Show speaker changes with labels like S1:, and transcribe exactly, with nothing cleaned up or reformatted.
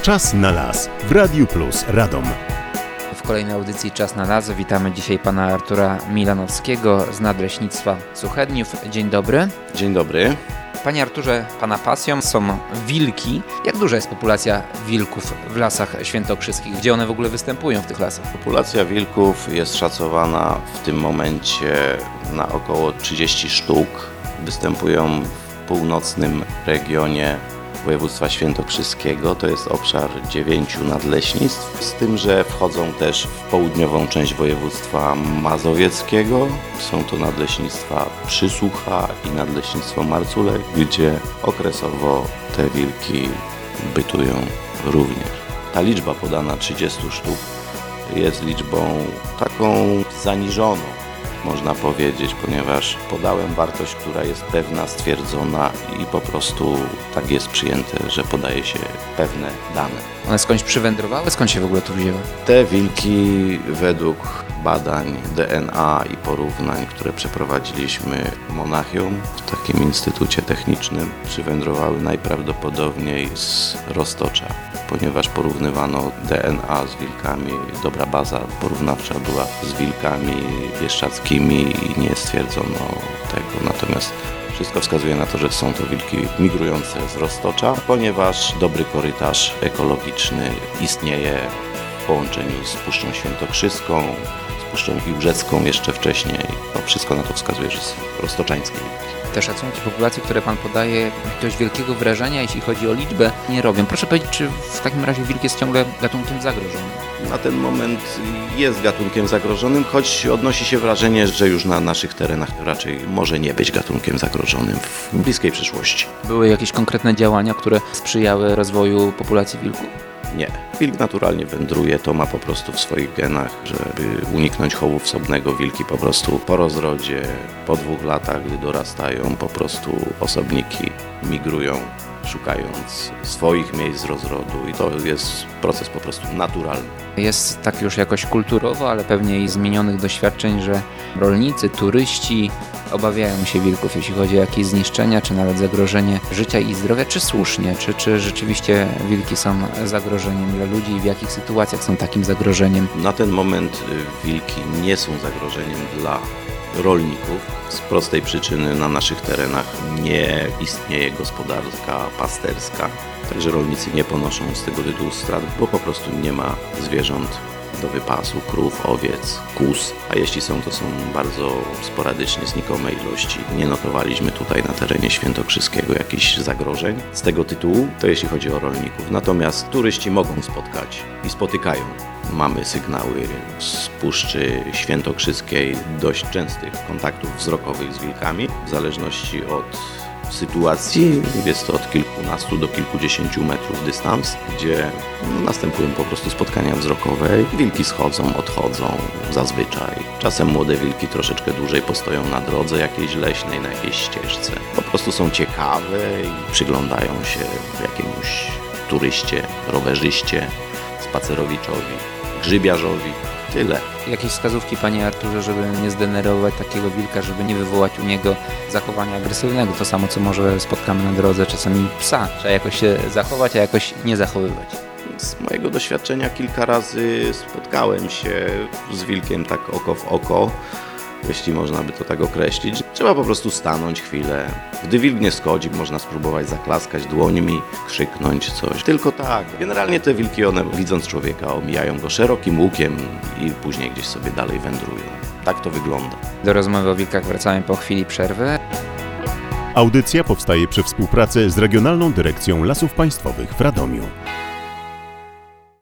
S1: Czas na las w Radiu Plus Radom.
S2: W kolejnej audycji Czas na las witamy dzisiaj pana Artura Milanowskiego z Nadleśnictwa Suchedniów. Dzień dobry.
S3: Dzień dobry.
S2: Panie Arturze, pana pasją są wilki. Jak duża jest populacja wilków w lasach świętokrzyskich? Gdzie one w ogóle występują w tych lasach?
S3: Populacja wilków jest szacowana w tym momencie na około trzydzieści sztuk. Występują w północnym regionie województwa świętokrzyskiego. To jest obszar dziewięciu nadleśnictw, z tym, że wchodzą też w południową część województwa mazowieckiego. Są to nadleśnictwa Przysłucha i nadleśnictwo Marculek, gdzie okresowo te wilki bytują również. Ta liczba podana trzydzieści sztuk jest liczbą taką zaniżoną, można powiedzieć, ponieważ podałem wartość, która jest pewna, stwierdzona i po prostu tak jest przyjęte, że podaje się pewne dane.
S2: One skądś przywędrowały? Skąd się w ogóle tu wzięły?
S3: Te wilki według badań D N A i porównań, które przeprowadziliśmy w Monachium, w takim instytucie technicznym, przywędrowały najprawdopodobniej z Roztocza, ponieważ porównywano D N A z wilkami, dobra baza porównawcza była z wilkami bieszczadzkimi i nie stwierdzono tego. Natomiast wszystko wskazuje na to, że są to wilki migrujące z Roztocza, ponieważ dobry korytarz ekologiczny istnieje w połączeniu z Puszczą Świętokrzyską, z Puszczą Iłżecką jeszcze wcześniej. To wszystko na to wskazuje, że są roztoczańskie wilki.
S2: Te szacunki populacji, które pan podaje, jakiegoś wielkiego wrażenia, jeśli chodzi o liczbę, nie robią. Proszę powiedzieć, czy w takim razie wilk jest ciągle gatunkiem zagrożonym? Na
S3: ten moment jest gatunkiem zagrożonym, choć odnosi się wrażenie, że już na naszych terenach raczej może nie być gatunkiem zagrożonym w bliskiej przyszłości.
S2: Były jakieś konkretne działania, które sprzyjały rozwoju populacji wilków?
S3: Nie. Wilk naturalnie wędruje, to ma po prostu w swoich genach, żeby uniknąć chowu wsobnego. Wilki po prostu po rozrodzie, po dwóch latach, gdy dorastają, po prostu osobniki migrują, szukając swoich miejsc rozrodu i to jest proces po prostu naturalny.
S2: Jest tak już jakoś kulturowo, ale pewnie i zmienionych doświadczeń, że rolnicy, turyści obawiają się wilków, jeśli chodzi o jakieś zniszczenia, czy nawet zagrożenie życia i zdrowia, czy słusznie, czy, czy rzeczywiście wilki są zagrożeniem dla ludzi i w jakich sytuacjach są takim zagrożeniem?
S3: Na ten moment wilki nie są zagrożeniem dla rolników. Z prostej przyczyny na naszych terenach nie istnieje gospodarka pasterska, także rolnicy nie ponoszą z tego tytułu strat, bo po prostu nie ma zwierząt do wypasu, krów, owiec, kóz, a jeśli są, to są bardzo sporadycznie, znikome ilości. Nie notowaliśmy tutaj na terenie świętokrzyskiego jakichś zagrożeń z tego tytułu, to jeśli chodzi o rolników. Natomiast turyści mogą spotkać i spotykają. Mamy sygnały z Puszczy Świętokrzyskiej dość częstych kontaktów wzrokowych z wilkami, w zależności od sytuacji. Jest to od kilkunastu do kilkudziesięciu metrów dystans, gdzie no, następują po prostu spotkania wzrokowe. Wilki schodzą, odchodzą zazwyczaj. Czasem młode wilki troszeczkę dłużej postoją na drodze jakiejś leśnej, na jakiejś ścieżce. Po prostu są ciekawe i przyglądają się jakiemuś turyście, rowerzyście, spacerowiczowi, grzybiarzowi. Tyle.
S2: Jakieś wskazówki, panie Arturze, żeby nie zdenerwować takiego wilka, żeby nie wywołać u niego zachowania agresywnego? To samo, co może spotkamy na drodze, czasami psa. Trzeba jakoś się zachować, a jakoś nie zachowywać.
S3: Z mojego doświadczenia kilka razy spotkałem się z wilkiem tak oko w oko, jeśli można by to tak określić. Trzeba po prostu stanąć chwilę. Gdy wilk nie schodzi, można spróbować zaklaskać dłońmi, krzyknąć coś. Tylko tak. Generalnie te wilki, one widząc człowieka, omijają go szerokim łukiem i później gdzieś sobie dalej wędrują. Tak to wygląda.
S2: Do rozmowy o wilkach wracamy po chwili przerwy.
S1: Audycja powstaje przy współpracy z Regionalną Dyrekcją Lasów Państwowych w Radomiu.